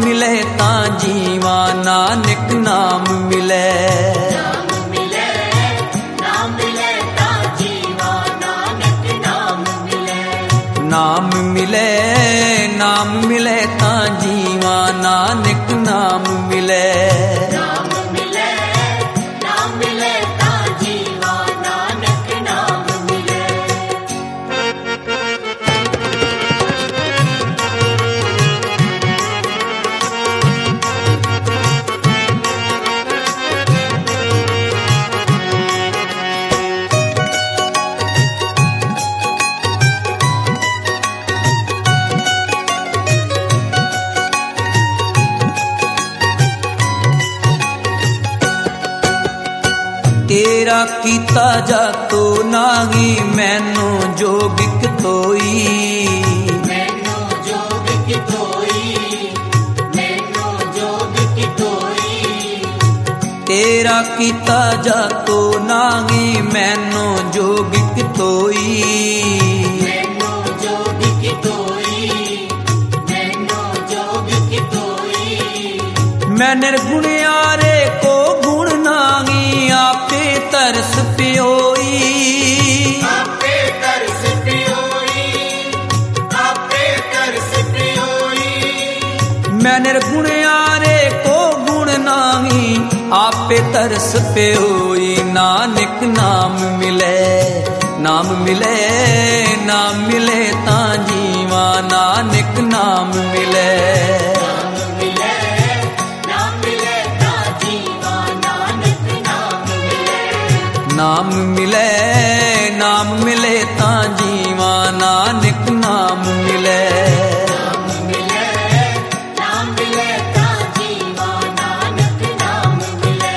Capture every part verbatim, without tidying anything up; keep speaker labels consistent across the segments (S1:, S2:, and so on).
S1: मिले तां जीवा नानक नाम मिले।
S2: नाम मिले नाम मिले तां जीवा नानक नाम मिले।
S1: नाम मिले नाम मिले तां जीवा नानक नाम मिले।
S2: नाम मिले नाम मिले तां जीवा नानक नाम मिले।
S1: तेरा कीता जातो नाही मैनू जोगिक तोई।
S2: मैनू जोगिक तोई मैनू जोगिक तोई।
S1: तेरा कीता जातो नाही मैनू जोगिक तोई।
S2: मैनू जोगिक तोई मैनू जोगिक तोई।
S1: मैं निर्गुणियारे को गुण नाही आपे तरस पियोई।
S2: आपे तरस पियोई आपे तरस पियोई।
S1: मैं निर्गुणियारे को गुण नाही आपे तरस पियोई। नानक नाम मिले नाम मिले नाम मिले तां जीवा नानक नाम मिले।
S2: नाम मिले नाम मिले तां जीवा नानक नाम मिले।
S1: नाम मिले नाम मिले तां जीवा नानक नाम मिले।
S2: नाम मिले नाम मिले तां जीवा नानक नाम मिले।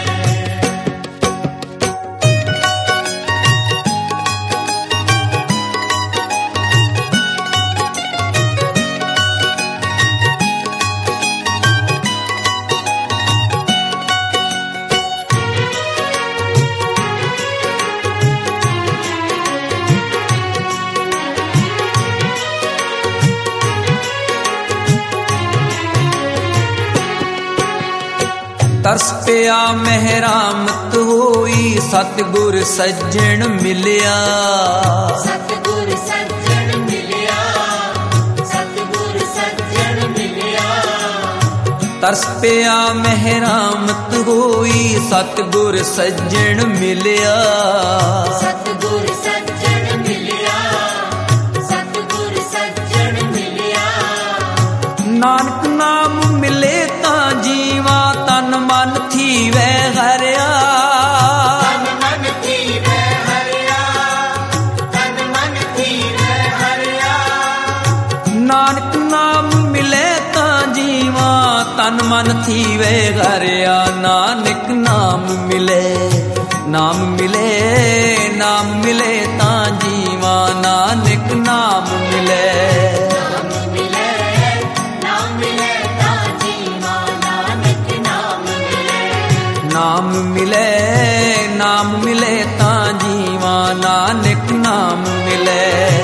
S1: तरस पिया मेहरामत होई सतगुर सज्जन मिलिया।
S2: सतगुर सज्जन मिलिया सतगुर सज्जन मिलिया।
S1: तरस पिया मेहरामत होई सतगुर सज्जन मिलिया।
S2: सतगुर सज्जन मिलिया सतगुर सज्जन मिलिया।
S1: नानक नाम मिले तां जीवा तन मन थीवै हरिया।
S2: तन मन थीवै हरिया तन मन थीवै हरिया।
S1: नानक नाम मिले तां जीवा तन मन थीवै हरिया। नानक नाम मिले नाम मिले नाम मिले तां जीवा नानक नाम मिले।
S2: नाम मिले नाम मिले तां जीवा नानक नाम मिले।
S1: नाम मिले नाम मिले तां जीवा नानक नाम मिले।